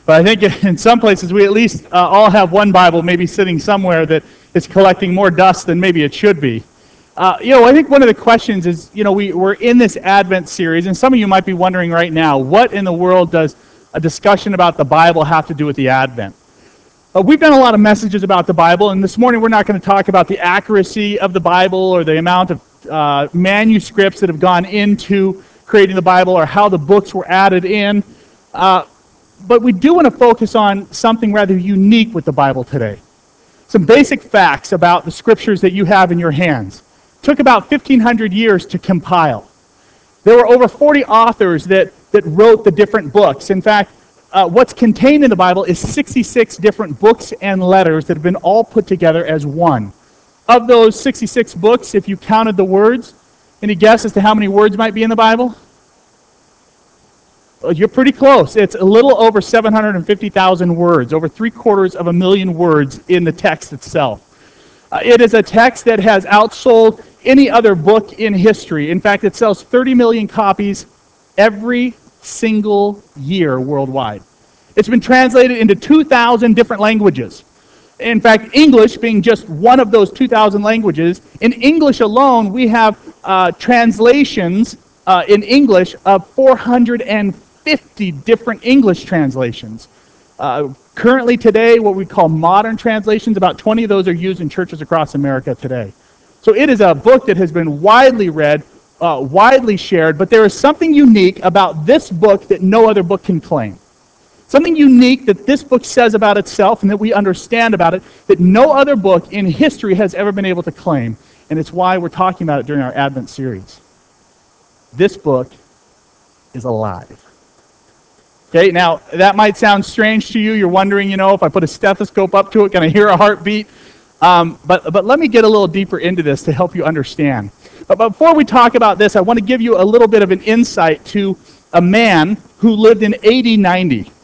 But I think in some places we at least all have one Bible maybe sitting somewhere that is collecting more dust than maybe it should be. I think one of the questions is, we're in this Advent series, and some of you might be wondering right now, what in the world does a discussion about the Bible have to do with the Advent? We've done a lot of messages about the Bible, and this morning we're not going to talk about the accuracy of the Bible or the amount of manuscripts that have gone into creating the Bible or how the books were added in. But we do want to focus on something rather unique with the Bible today. Some basic facts about the scriptures that you have in your hands. It took about 1,500 years to compile. There were over 40 authors that wrote the different books. In fact, what's contained in the Bible is 66 different books and letters that have been all put together as one. Of those 66 books, if you counted the words, any guess as to how many words might be in the Bible? You're pretty close. It's a little over 750,000 words, over 750,000 words in the text itself. It is a text that has outsold any other book in history. In fact, it sells 30 million copies every single year worldwide. It's been translated into 2,000 different languages. In fact, English being just one of those 2,000 languages, in English alone, we have translations in English of 450 different English translations. Currently today, what we call modern translations, about 20 of those are used in churches across America today. So it is a book that has been widely read, widely shared, but there is something unique about this book that no other book can claim. Something unique that this book says about itself and that we understand about it that no other book in history has ever been able to claim. And it's why we're talking about it during our Advent series. This book is alive. Okay, now that might sound strange to you. You're wondering, if I put a stethoscope up to it, can I hear a heartbeat? But let me get a little deeper into this to help you understand. But before we talk about this, I want to give you a little bit of an insight to a man who lived in AD 90.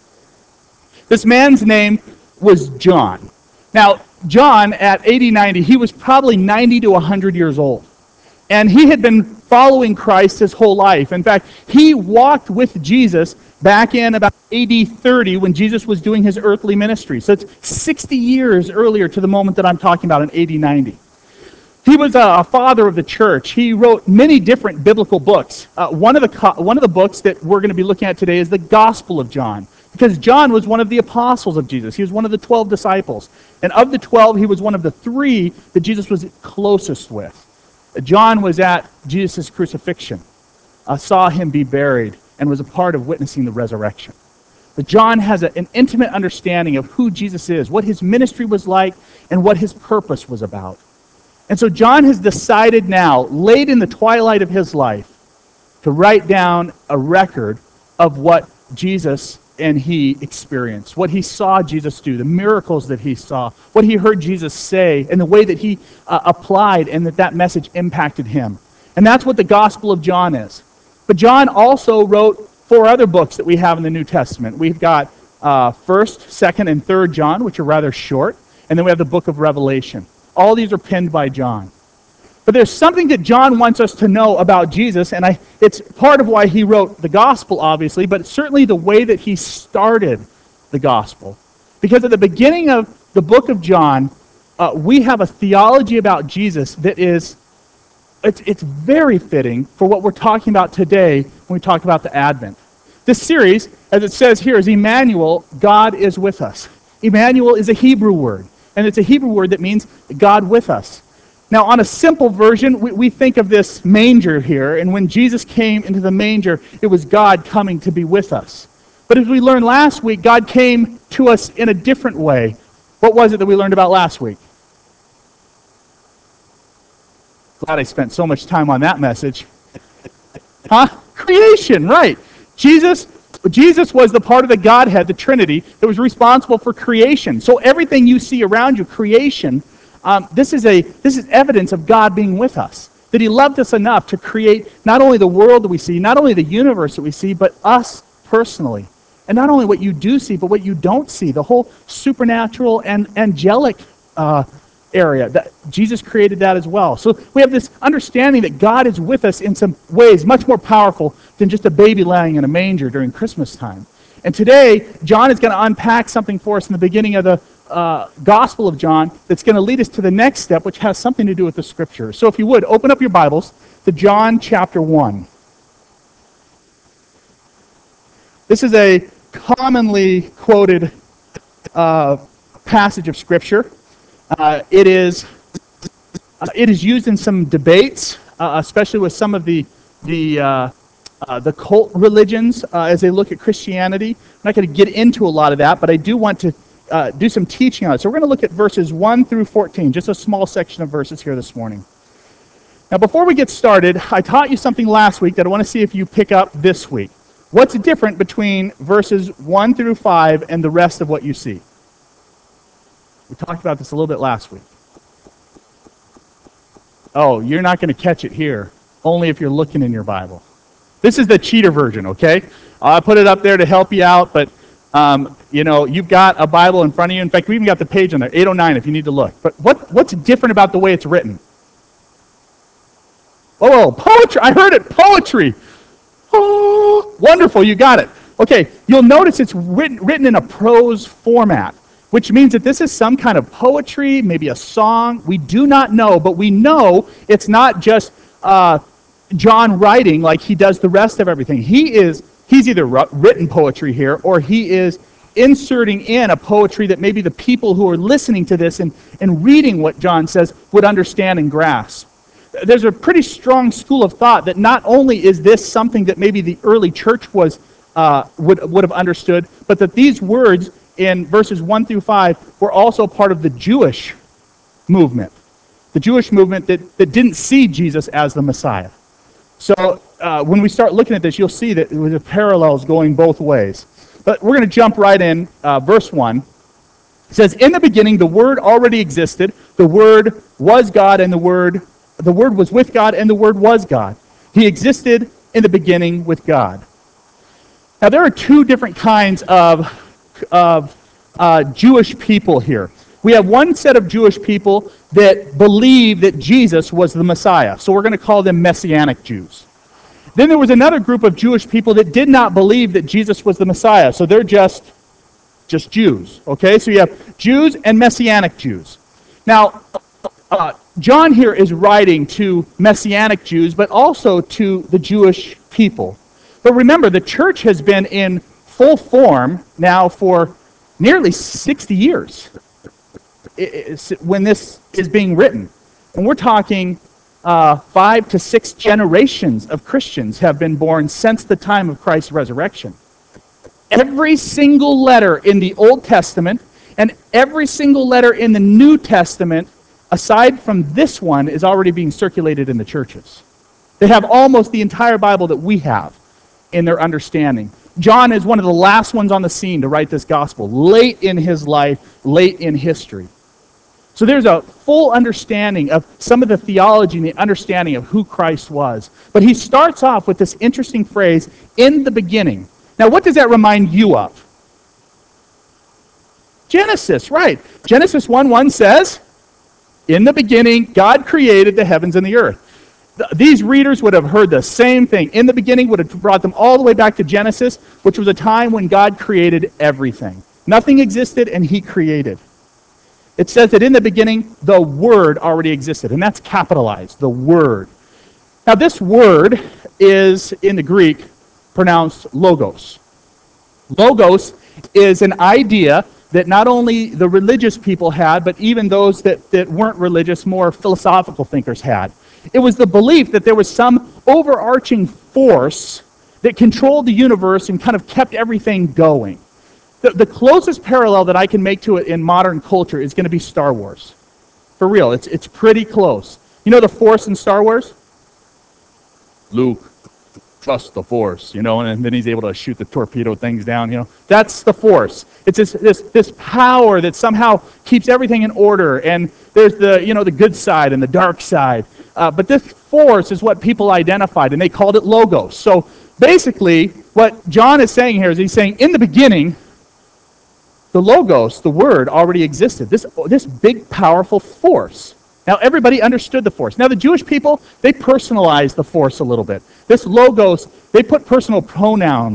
This man's name was John. Now, John at AD 90, he was probably 90 to 100 years old. And he had been following Christ his whole life. In fact, he walked with Jesus back in about AD 30 when Jesus was doing his earthly ministry. So it's 60 years earlier to the moment that I'm talking about in AD 90. He was a father of the church. He wrote many different biblical books. One of the books that we're going to be looking at today is the Gospel of John, because John was one of the apostles of Jesus. He was one of the 12 disciples. And of the 12, he was one of the 3 that Jesus was closest with. John was at Jesus' crucifixion, saw him be buried, and was a part of witnessing the resurrection. But John has an intimate understanding of who Jesus is, what his ministry was like, and what his purpose was about. And so John has decided now, late in the twilight of his life, to write down a record of what Jesus and he experienced, what he saw Jesus do, the miracles that he saw, what he heard Jesus say, and the way that he applied and that message impacted him. And that's what the Gospel of John is. But John also wrote 4 other books that we have in the New Testament. We've got 1st, 2nd, and 3rd John, which are rather short, and then we have the book of Revelation. All these are penned by John. But there's something that John wants us to know about Jesus, and it's part of why he wrote the gospel, obviously, but certainly the way that he started the gospel. Because at the beginning of the book of John, we have a theology about Jesus that is, it's very fitting for what we're talking about today when we talk about the Advent. This series, as it says here, is Emmanuel, God is with us. Emmanuel is a Hebrew word, and it's a Hebrew word that means God with us. Now, on a simple version, we think of this manger here, and when Jesus came into the manger, it was God coming to be with us. But as we learned last week, God came to us in a different way. What was it that we learned about last week? Glad I spent so much time on that message. Creation, right. Jesus was the part of the Godhead, the Trinity, that was responsible for creation. So everything you see around you, creation, this is evidence of God being with us. That he loved us enough to create not only the world that we see, not only the universe that we see, but us personally. And not only what you do see, but what you don't see. The whole supernatural and angelic area. That Jesus created that as well. So we have this understanding that God is with us in some ways much more powerful than just a baby lying in a manger during Christmas time. And today, John is going to unpack something for us in the beginning of the Gospel of John that's going to lead us to the next step, which has something to do with the Scripture. So if you would, open up your Bibles to John chapter 1. This is a commonly quoted passage of Scripture. It is used in some debates, especially with some of the cult religions as they look at Christianity. I'm not going to get into a lot of that, but I do want to do some teaching on it. So we're going to look at verses 1 through 14, just a small section of verses here this morning. Now, before we get started, I taught you something last week that I want to see if you pick up this week. What's different between verses 1 through 5 and the rest of what you see? We talked about this a little bit last week. Oh, you're not going to catch it here, only if you're looking in your Bible. This is the cheater version, okay? I put it up there to help you out, but you've got a Bible in front of you. In fact, we even got the page on there, 809 if you need to look. But what's different about the way it's written? Oh, poetry. I heard it, poetry. Oh, wonderful, you got it. Okay, you'll notice it's written in a prose format, which means that this is some kind of poetry, maybe a song. We do not know, but we know it's not just John writing like he does the rest of everything. He's either written poetry here, or he is inserting in a poetry that maybe the people who are listening to this and reading what John says would understand and grasp. There's a pretty strong school of thought that not only is this something that maybe the early church would have understood, but that these words in verses 1 through 5 were also part of the Jewish movement. The Jewish movement that didn't see Jesus as the Messiah. So when we start looking at this, you'll see that the parallels going both ways. But we're going to jump right in. Verse 1. It says, "In the beginning the Word already existed. The Word was God, and the Word was with God, and the Word was God. He existed in the beginning with God." Now there are two different kinds of Jewish people here. We have one set of Jewish people that believe that Jesus was the Messiah. So we're going to call them Messianic Jews. Then there was another group of Jewish people that did not believe that Jesus was the Messiah. So they're just Jews. Okay, so you have Jews and Messianic Jews. Now, John here is writing to Messianic Jews, but also to the Jewish people. But remember, the church has been in full form now for nearly 60 years when this is being written. And we're talking 5 to 6 generations of Christians have been born since the time of Christ's resurrection. Every single letter in the Old Testament and every single letter in the New Testament, aside from this one, is already being circulated in the churches. They have almost the entire Bible that we have in their understanding. John is one of the last ones on the scene to write this gospel, late in his life, late in history. So there's a full understanding of some of the theology and the understanding of who Christ was. But he starts off with this interesting phrase, "in the beginning." Now, what does that remind you of? Genesis, right. Genesis 1:1 says, "In the beginning, God created the heavens and the earth." These readers would have heard the same thing. In the beginning would have brought them all the way back to Genesis, which was a time when God created everything. Nothing existed, and he created. It says that in the beginning, the Word already existed, and that's capitalized, the Word. Now, this word is, in the Greek, pronounced logos. Logos is an idea that not only the religious people had, but even those that weren't religious, more philosophical thinkers had. It was the belief that there was some overarching force that controlled the universe and kind of kept everything going. The closest parallel that I can make to it in modern culture is going to be Star Wars. For real, it's pretty close. You know the Force in Star Wars? Luke, trust the Force, and then he's able to shoot the torpedo things down, That's the Force. It's this power that somehow keeps everything in order, and there's the good side and the dark side. But this Force is what people identified, and they called it Logos. So basically, what John is saying here is he's saying, in the beginning, the Logos, the Word, already existed. This big, powerful force. Now, everybody understood the force. Now, the Jewish people, they personalized the force a little bit. This Logos, they put personal pronouns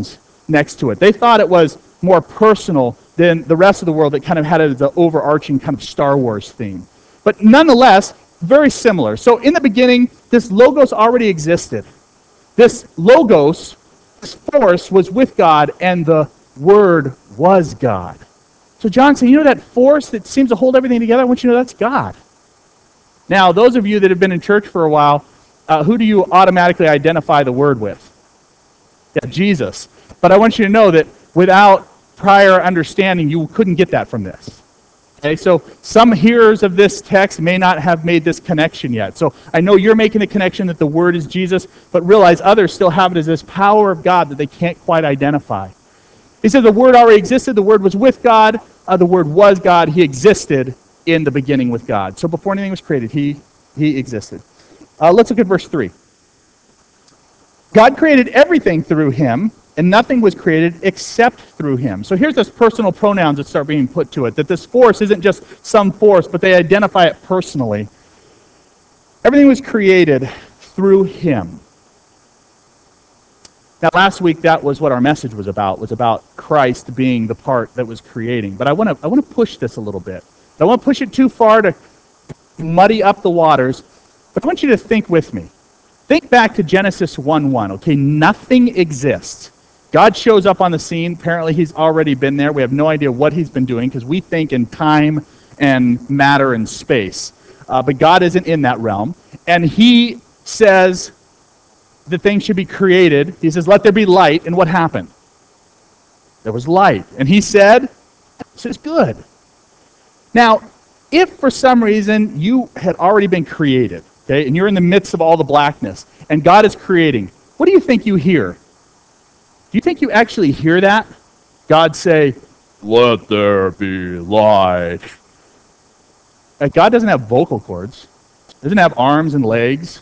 next to it. They thought it was more personal than the rest of the world that kind of had it as an overarching kind of Star Wars theme. But nonetheless, very similar. So in the beginning, this Logos already existed. This Logos, this force, was with God, and the Word was God. So John said, you know that force that seems to hold everything together? I want you to know that's God. Now, those of you that have been in church for a while, who do you automatically identify the Word with? Yeah, Jesus. But I want you to know that without prior understanding, you couldn't get that from this. Okay, so some hearers of this text may not have made this connection yet. So I know you're making the connection that the Word is Jesus, but realize others still have it as this power of God that they can't quite identify. He said the Word already existed. The Word was with God. The Word was God. He existed in the beginning with God. So before anything was created, He existed. Let's look at verse 3. God created everything through Him, and nothing was created except through Him. So here's this personal pronouns that start being put to it, that this force isn't just some force, but they identify it personally. Everything was created through Him. Now, last week, that was what our message was about Christ being the part that was creating. But I want to push this a little bit. I don't want to push it too far to muddy up the waters, but I want you to think with me. Think back to Genesis 1:1. Okay, nothing exists. God shows up on the scene. Apparently, He's already been there. We have no idea what He's been doing because we think in time and matter and space. But God isn't in that realm. And He says that things should be created. He says, let there be light. And what happened? There was light. And He said, this is good. Now, if for some reason you had already been created, okay, and you're in the midst of all the blackness, and God is creating, what do you think you hear? Do you think you actually hear that? God say, let there be light. God doesn't have vocal cords. Doesn't have arms and legs.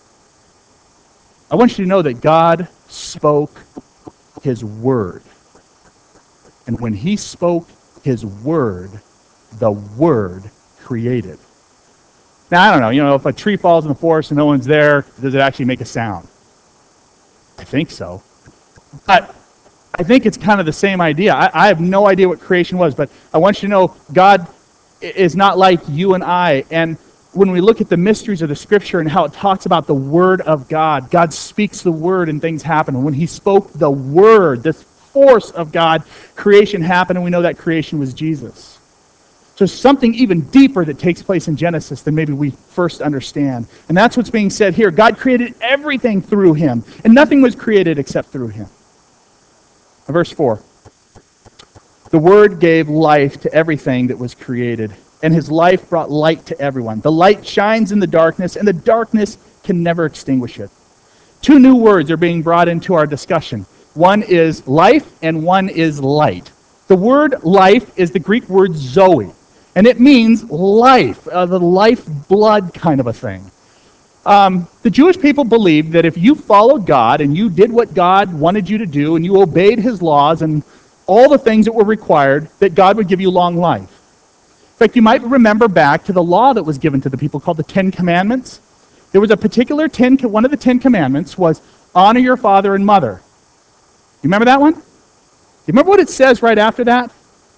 I want you to know that God spoke His word. And when He spoke His word, the word created. Now, I don't know, if a tree falls in the forest and no one's there, does it actually make a sound? I think so. But I think it's kind of the same idea. I have no idea what creation was, but I want you to know God is not like you and I. And when we look at the mysteries of the Scripture and how it talks about the Word of God, God speaks the Word and things happen. And when He spoke the Word, this force of God, creation happened, and we know that creation was Jesus. So there's something even deeper that takes place in Genesis than maybe we first understand. And that's what's being said here. God created everything through Him, and nothing was created except through Him. Verse 4. The Word gave life to everything that was created, and His life brought light to everyone. The light shines in the darkness, and the darkness can never extinguish it. Two new words are being brought into our discussion. One is life, and one is light. The word life is the Greek word zoe, and it means life, the lifeblood kind of a thing. The Jewish people believed that if you followed God and you did what God wanted you to do and you obeyed His laws and all the things that were required, that God would give you long life. In fact, you might remember back to the law that was given to the people called the Ten Commandments. There was a particular one of the Ten Commandments was honor your father and mother. You remember that one? You remember what it says right after that?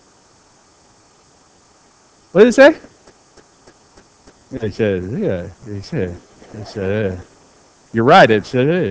What did it say? It says, you're right, it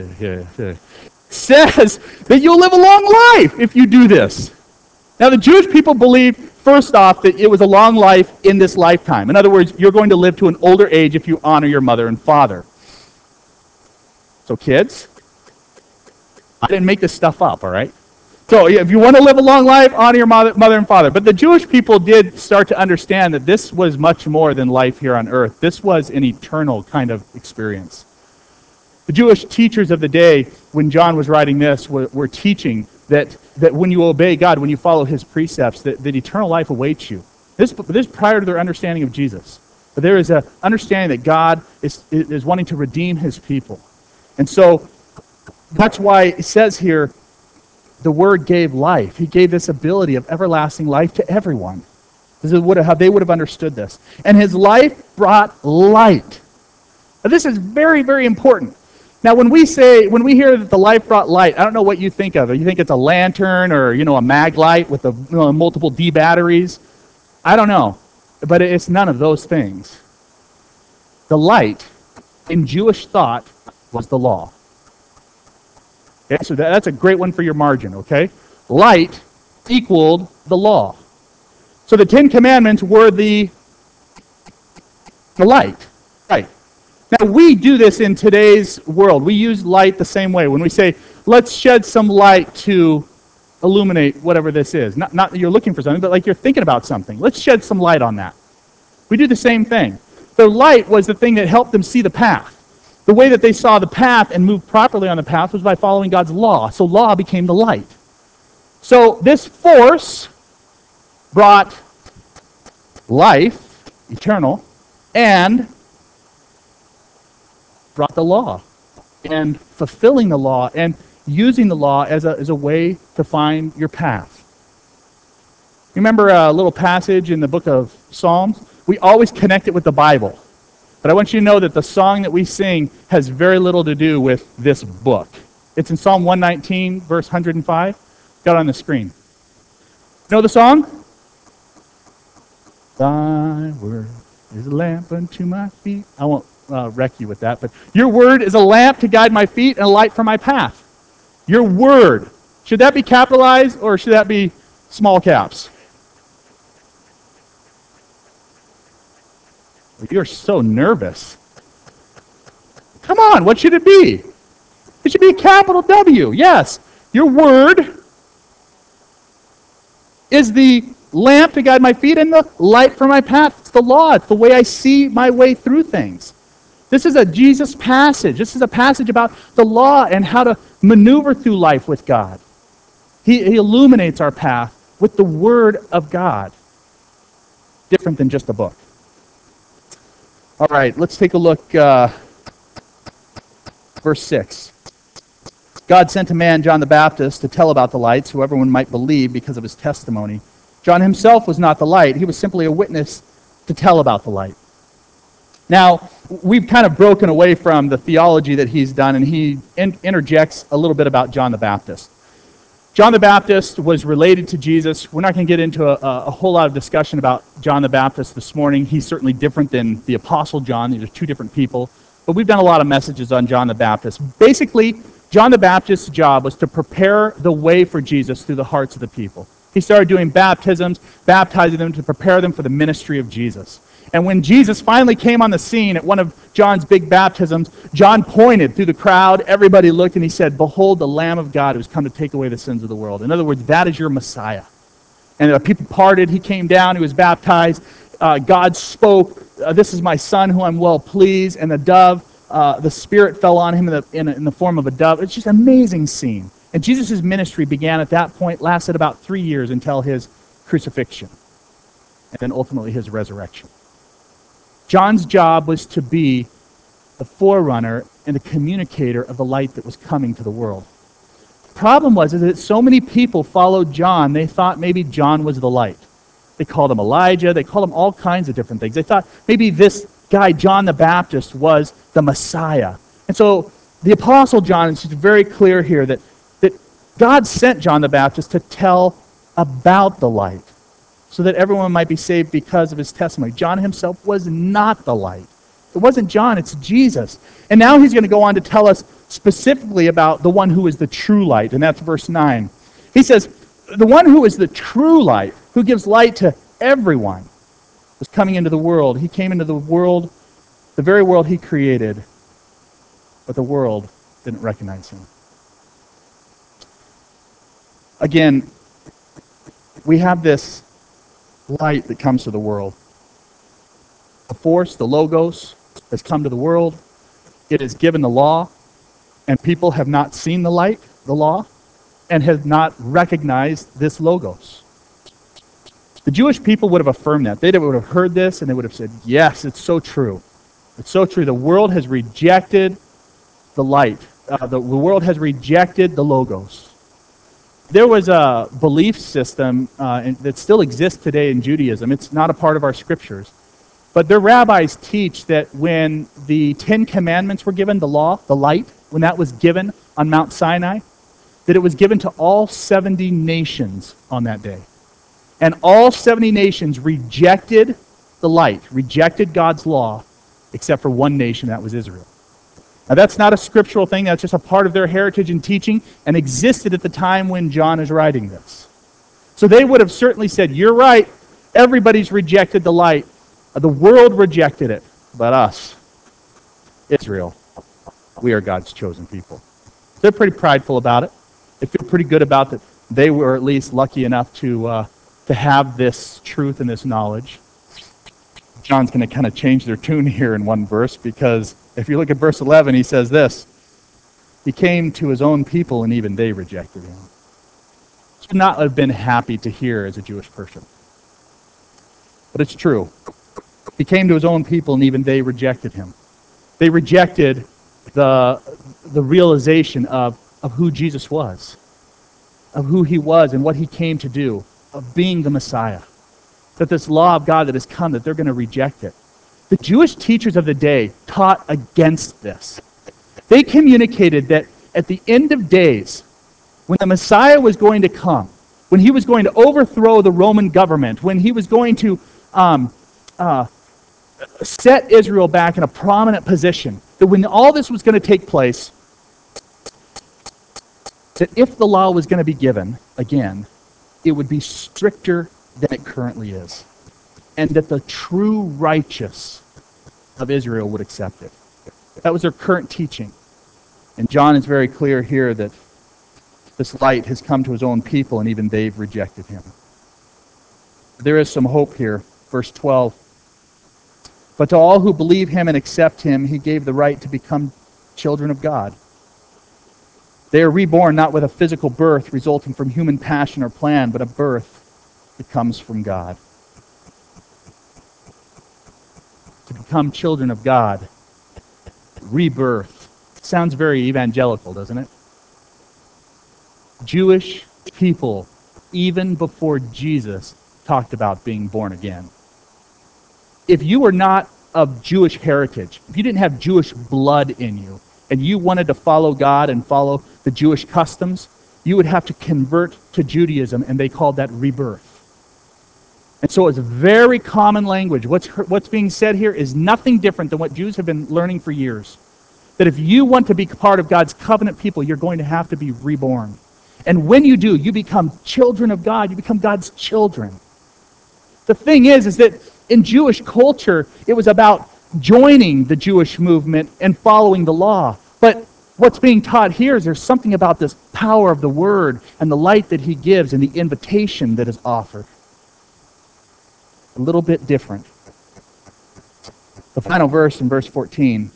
says that you'll live a long life if you do this. Now, the Jewish people believed, first off, that it was a long life in this lifetime. In other words, you're going to live to an older age if you honor your mother and father. So, kids, I didn't make this stuff up, all right? So if you want to live a long life, honor your mother and father. But the Jewish people did start to understand that this was much more than life here on earth. This was an eternal kind of experience. The Jewish teachers of the day, when John was writing this, were teaching that when you obey God, when you follow His precepts, that eternal life awaits you. This is prior to their understanding of Jesus. But there is an understanding that God is wanting to redeem His people. And so that's why it says here, the Word gave life. He gave this ability of everlasting life to everyone. This is how they would have understood this. And His life brought light. Now, this is very, very important. Now, when we hear that the light brought light, I don't know what you think of. You think it's a lantern or, a mag light with multiple D batteries. I don't know. But it's none of those things. The light in Jewish thought was the law. Okay, so that's a great one for your margin, okay? Light equaled the law. So the Ten Commandments were the light. Right. Now, we do this in today's world. We use light the same way. When we say, let's shed some light to illuminate whatever this is. Not that you're looking for something, but like you're thinking about something. Let's shed some light on that. We do the same thing. The light was the thing that helped them see the path. The way that they saw the path and moved properly on the path was by following God's law. So law became the light. So this force brought life, eternal, and brought the law. And fulfilling the law and using the law as a way to find your path. Remember a little passage in the book of Psalms? We always connect it with the Bible. But I want you to know that the song that we sing has very little to do with this book. It's in Psalm 119, verse 105. Got it on the screen. Know the song? Thy word is a lamp unto my feet. I won't wreck you with that, but your word is a lamp to guide my feet and a light for my path. Your word. Should that be capitalized or should that be small caps? You're so nervous. Come on, what should it be? It should be a capital W. Yes. Your word is the lamp to guide my feet and the light for my path. It's the law. It's the way I see my way through things. This is a Jesus passage. This is a passage about the law and how to maneuver through life with God. He illuminates our path with the Word of God. Different than just a book. All right, let's take a look. Verse 6. God sent a man, John the Baptist, to tell about the light so everyone might believe because of his testimony. John himself was not the light. He was simply a witness to tell about the light. Now, we've kind of broken away from the theology that he's done, and he interjects a little bit about John the Baptist. John the Baptist was related to Jesus. We're not going to get into a whole lot of discussion about John the Baptist this morning. He's certainly different than the Apostle John. These are two different people. But we've done a lot of messages on John the Baptist. Basically, John the Baptist's job was to prepare the way for Jesus through the hearts of the people. He started doing baptisms, baptizing them to prepare them for the ministry of Jesus. And when Jesus finally came on the scene at one of John's big baptisms, John pointed through the crowd. Everybody looked and he said, "Behold, the Lamb of God who's come to take away the sins of the world." In other words, that is your Messiah. And the people parted. He came down. He was baptized. God spoke, "This is my Son who I'm well pleased." And the dove, the Spirit fell on him in the form of a dove. It's just an amazing scene. And Jesus' ministry began at that point, lasted about 3 years until his crucifixion, and then ultimately his resurrection. John's job was to be the forerunner and the communicator of the light that was coming to the world. The problem was that so many people followed John, they thought maybe John was the light. They called him Elijah. They called him all kinds of different things. They thought maybe this guy, John the Baptist, was the Messiah. And so the Apostle John is very clear here that God sent John the Baptist to tell about the light, so that everyone might be saved because of his testimony. John himself was not the light. It wasn't John, it's Jesus. And now he's going to go on to tell us specifically about the one who is the true light, and that's verse 9. He says, the one who is the true light, who gives light to everyone, was coming into the world. He came into the world, the very world he created, but the world didn't recognize him. Again, we have this light that comes to the world. The force, the logos, has come to the world. It is given the law, and people have not seen the light, the law, and have not recognized this logos. The Jewish people would have affirmed that. They would have heard this, and they would have said, yes, it's so true. It's so true. The world has rejected the light. The world has rejected the logos. There was a belief system that still exists today in Judaism. It's not a part of our scriptures. But their rabbis teach that when the Ten Commandments were given, the law, the light, when that was given on Mount Sinai, that it was given to all 70 nations on that day. And all 70 nations rejected the light, rejected God's law, except for one nation, that was Israel. Now, that's not a scriptural thing. That's just a part of their heritage and teaching and existed at the time when John is writing this. So they would have certainly said, you're right, everybody's rejected the light. The world rejected it, but us, Israel, we are God's chosen people. They're pretty prideful about it. They feel pretty good about that. They were at least lucky enough to have this truth and this knowledge. John's going to kind of change their tune here in one verse, because if you look at verse 11, he says this: he came to his own people, and even they rejected him. Should not have been happy to hear as a Jewish person. But it's true. He came to his own people, and even they rejected him. They rejected the realization of who Jesus was, of who he was and what he came to do, of being the Messiah. That this law of God that has come, that they're going to reject it. The Jewish teachers of the day taught against this. They communicated that at the end of days, when the Messiah was going to come, when he was going to overthrow the Roman government, when he was going to set Israel back in a prominent position, that when all this was going to take place, that if the law was going to be given again, it would be stricter than it currently is, and that the true righteous of Israel would accept it. That was their current teaching. And John is very clear here that this light has come to his own people, and even they've rejected him. There is some hope here. Verse 12. But to all who believe him and accept him, he gave the right to become children of God. They are reborn not with a physical birth resulting from human passion or plan, but a birth that comes from God. To become children of God, rebirth. Sounds very evangelical, doesn't it? Jewish people, even before Jesus, talked about being born again. If you were not of Jewish heritage, if you didn't have Jewish blood in you, and you wanted to follow God and follow the Jewish customs, you would have to convert to Judaism, and they called that rebirth. And so it's very common language. What's being said here is nothing different than what Jews have been learning for years. That if you want to be part of God's covenant people, you're going to have to be reborn. And when you do, you become children of God. You become God's children. The thing is that in Jewish culture, it was about joining the Jewish movement and following the law. But what's being taught here is there's something about this power of the Word and the light that he gives and the invitation that is offered. A little bit different. The final verse in verse 14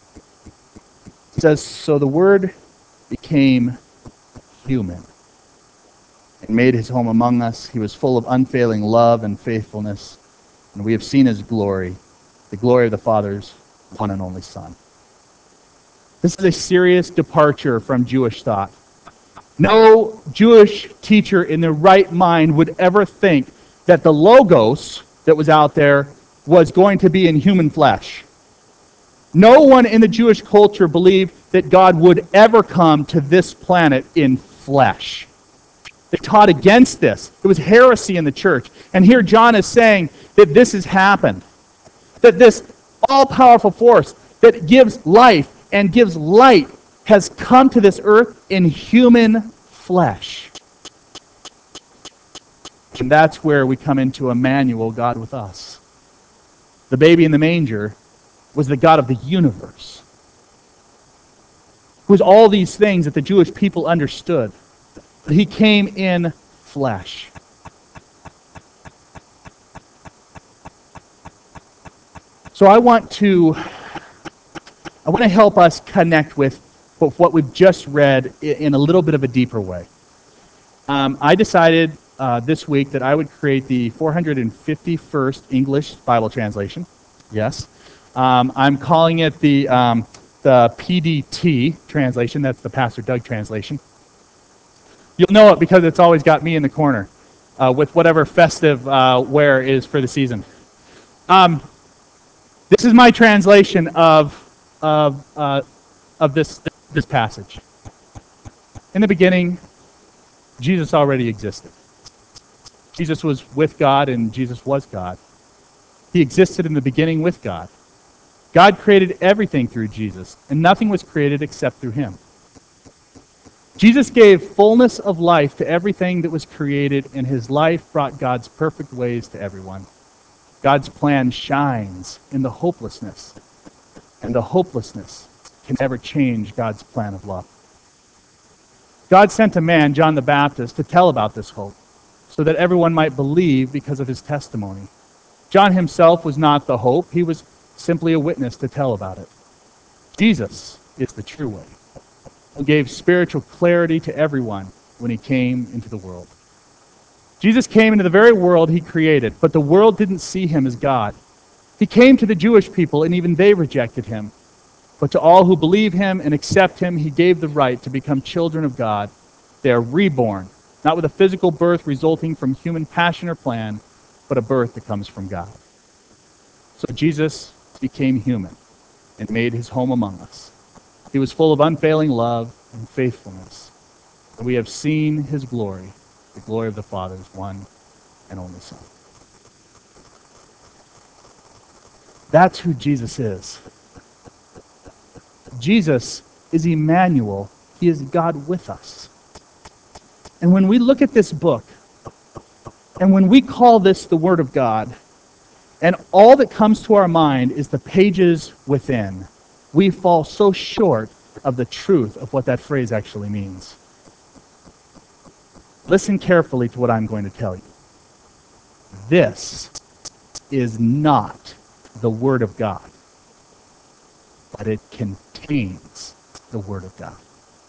says, so the Word became human and made his home among us. He was full of unfailing love and faithfulness, and we have seen his glory, the glory of the Father's one and only Son. This is a serious departure from Jewish thought. No Jewish teacher in their right mind would ever think that the Logos that was out there was going to be in human flesh. No one in the Jewish culture believed that God would ever come to this planet in flesh. They taught against this. It was heresy in the church. And here John is saying that this has happened. That this all-powerful force that gives life and gives light has come to this earth in human flesh. And that's where we come into Emmanuel, God with us. The baby in the manger was the God of the universe. Who was all these things that the Jewish people understood. But he came in flesh. So I want to help us connect with what we've just read in a little bit of a deeper way. I decided this week that I would create the 451st English Bible translation. Yes. I'm calling it the PDT translation. That's the Pastor Doug translation. You'll know it because it's always got me in the corner with whatever festive wear is for the season. This is my translation of this. this passage. In the beginning, Jesus already existed. Jesus was with God and Jesus was God. He existed in the beginning with God. God created everything through Jesus, and nothing was created except through him. Jesus gave fullness of life to everything that was created, and his life brought God's perfect ways to everyone. God's plan shines in the hopelessness, and the hopelessness can never change God's plan of love. God sent a man, John the Baptist, to tell about this hope, so that everyone might believe because of his testimony. John himself was not the hope. He was simply a witness to tell about it. Jesus is the true way, who gave spiritual clarity to everyone when he came into the world. Jesus came into the very world he created, but the world didn't see him as God. He came to the Jewish people, and even they rejected him. But to all who believe him and accept him, he gave the right to become children of God. They are reborn, not with a physical birth resulting from human passion or plan, but a birth that comes from God. So Jesus became human and made his home among us. He was full of unfailing love and faithfulness. And we have seen his glory, the glory of the Father's one and only Son. That's who Jesus is. Jesus is Emmanuel. He is God with us. And when we look at this book, and when we call this the Word of God, and all that comes to our mind is the pages within, we fall so short of the truth of what that phrase actually means. Listen carefully to what I'm going to tell you. This is not the Word of God, but it contains the Word of God.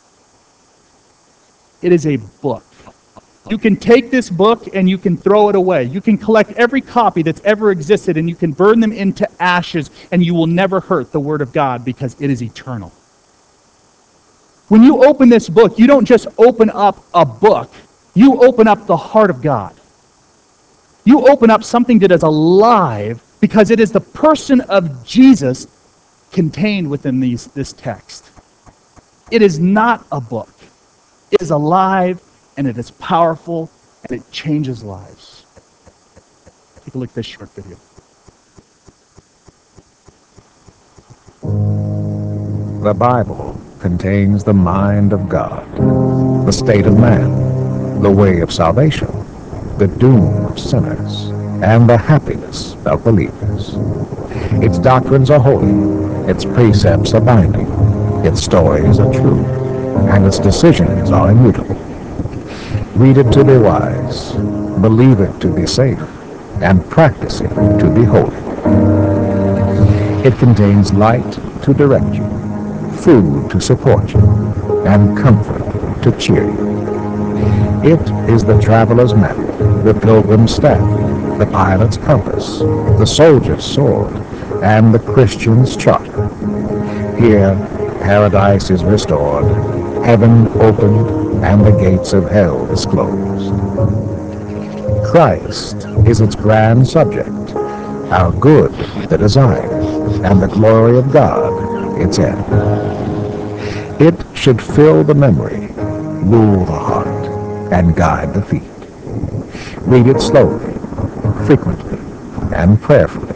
It is a book. You can take this book and you can throw it away. You can collect every copy that's ever existed and you can burn them into ashes, and you will never hurt the Word of God because it is eternal. When you open this book, you don't just open up a book. You open up the heart of God. You open up something that is alive because it is the person of Jesus contained within this text. It is not a book. It is alive, and it is powerful, and it changes lives. Take a look at this short video. The Bible contains the mind of God, the state of man, the way of salvation, the doom of sinners, and the happiness of believers. Its doctrines are holy, its precepts are binding, its stories are true, and its decisions are immutable. Read it to be wise, believe it to be safe, and practice it to be holy. It contains light to direct you, food to support you, and comfort to cheer you. It is the traveler's map, the pilgrim's staff, the pilot's compass, the soldier's sword, and the Christian's charter. Here, paradise is restored, heaven opened, and the gates of hell disclosed. Christ is its grand subject, our good the design, and the glory of God its end. It should fill the memory, rule the heart, and guide the feet. Read it slowly, frequently, and prayerfully.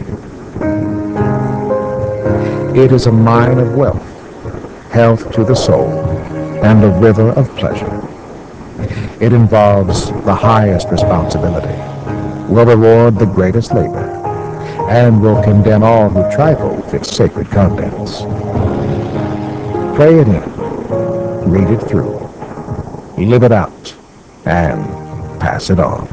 It is a mine of wealth, health to the soul, and a river of pleasure. It involves the highest responsibility, will reward the greatest labor, and will condemn all who trifle with its sacred contents. Pray it in, read it through, live it out, and pass it on.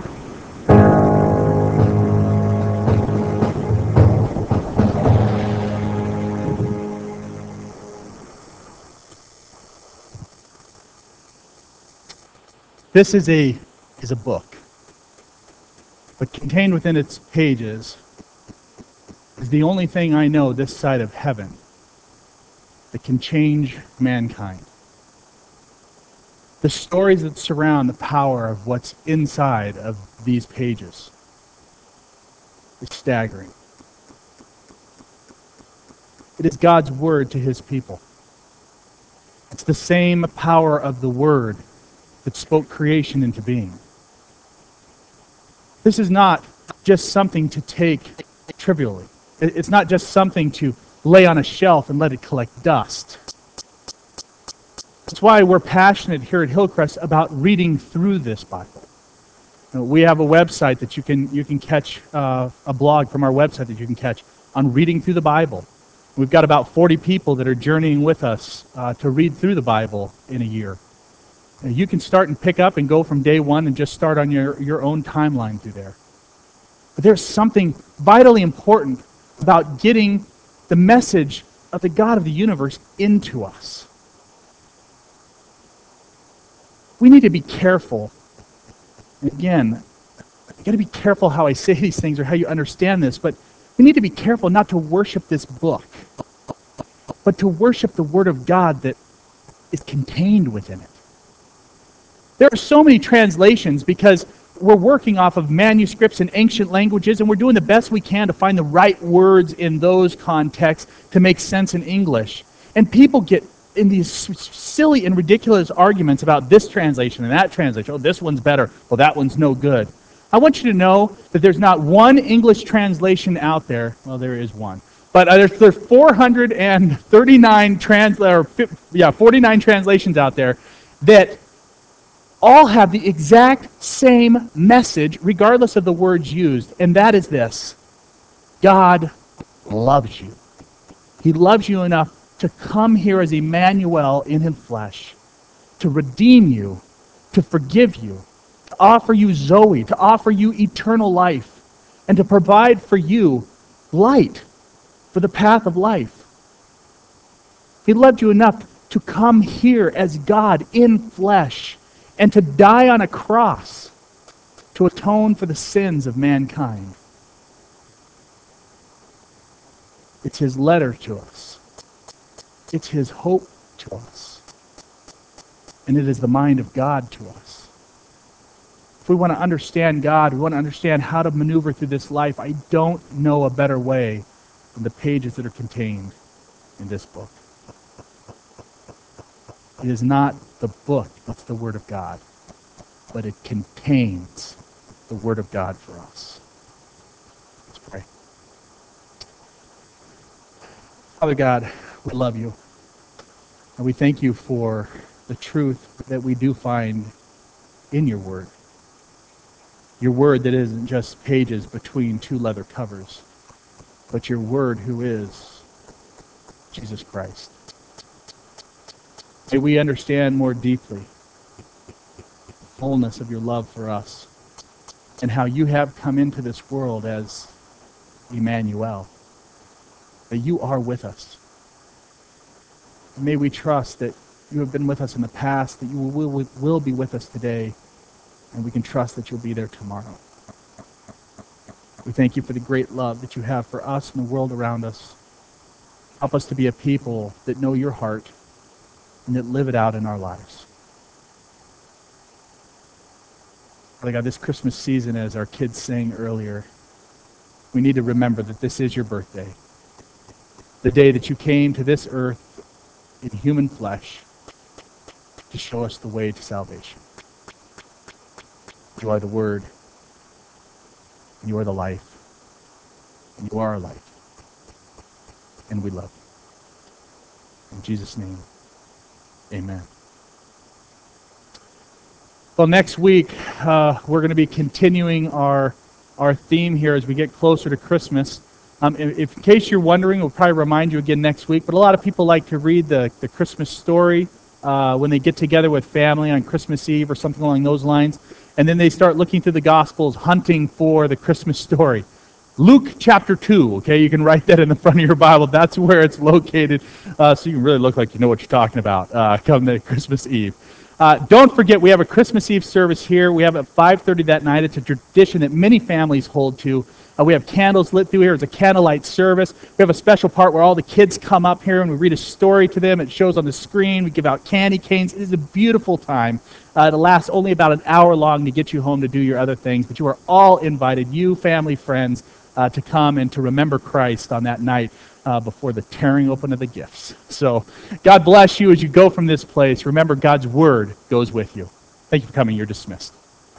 This is a book, but contained within its pages is the only thing I know this side of heaven that can change mankind. The stories that surround the power of what's inside of these pages is staggering. It is God's word to his people. It's the same power of the Word that spoke creation into being. This is not just something to take trivially. It's not just something to lay on a shelf and let it collect dust. That's why we're passionate here at Hillcrest about reading through this Bible. We have a website that you can catch, a blog from our website that you can catch on reading through the Bible. We've got about 40 people that are journeying with us to read through the Bible in a year. You can start and pick up and go from day one and just start on your own timeline through there. But there's something vitally important about getting the message of the God of the universe into us. We need to be careful. And again, I've got to be careful how I say these things or how you understand this, but we need to be careful not to worship this book, but to worship the Word of God that is contained within it. There are so many translations because we're working off of manuscripts in ancient languages, and we're doing the best we can to find the right words in those contexts to make sense in English. And people get in these silly and ridiculous arguments about this translation and that translation. Oh, this one's better. Well, that one's no good. I want you to know that there's not one English translation out there. Well, there is one. But there's 439 49 translations out there that all have the exact same message, regardless of the words used, and that is this: God loves you. He loves you enough to come here as Emmanuel in His flesh, to redeem you, to forgive you, to offer you Zoe, to offer you eternal life, and to provide for you light for the path of life. He loved you enough to come here as God in flesh and to die on a cross to atone for the sins of mankind. It's His letter to us. It's His hope to us. And it is the mind of God to us. If we want to understand God, we want to understand how to maneuver through this life, I don't know a better way than the pages that are contained in this book. It is not the book, it's the Word of God. But it contains the Word of God for us. Let's pray. Father God, we love you. And we thank you for the truth that we do find in your Word. Your Word that isn't just pages between two leather covers, but your Word who is Jesus Christ. May we understand more deeply the fullness of your love for us and how you have come into this world as Emmanuel, that you are with us. And may we trust that you have been with us in the past, that you will be with us today, and we can trust that you'll be there tomorrow. We thank you for the great love that you have for us and the world around us. Help us to be a people that know your heart and that live it out in our lives. Father God, this Christmas season, as our kids sang earlier, we need to remember that this is your birthday. The day that you came to this earth in human flesh to show us the way to salvation. You are the Word, and you are the life, and you are our life, and we love you. In Jesus' name, amen. Well, next week, we're going to be continuing our theme here as we get closer to Christmas. In case you're wondering, we'll probably remind you again next week, but a lot of people like to read the Christmas story when they get together with family on Christmas Eve or something along those lines, and then they start looking through the Gospels, hunting for the Christmas story. Luke chapter 2, okay? You can write that in the front of your Bible. That's where it's located, so you can really look like you know what you're talking about come the Christmas Eve. Don't forget, we have a Christmas Eve service here. We have it at 5:30 that night. It's a tradition that many families hold to. We have candles lit through here. It's a candlelight service. We have a special part where all the kids come up here and we read a story to them. It shows on the screen. We give out candy canes. It is a beautiful time. It'll last only about an hour long to get you home to do your other things, but you are all invited, you, family, friends, to come and to remember Christ on that night. before the tearing open of the gifts. So God bless you as you go from this place. Remember, God's word goes with you. Thank you for coming. You're dismissed.